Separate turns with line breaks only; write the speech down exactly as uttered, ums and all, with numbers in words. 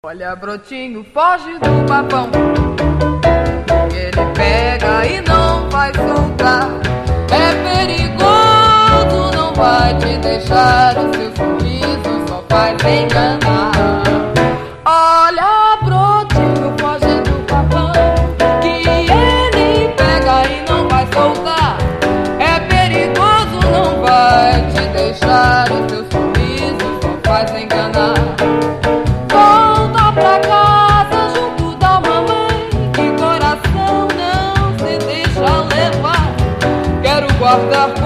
Olha, brotinho, foge do papão, que ele pega e não vai soltar. É perigoso, não vai te deixar, o seu sorriso só faz enganar. Olha, brotinho, foge do papão, que ele pega e não vai soltar. É perigoso, não vai te deixar, o seu sorriso só faz enganar. Pra casa junto da mamãe, que coração não se deixa levar. Quero guardar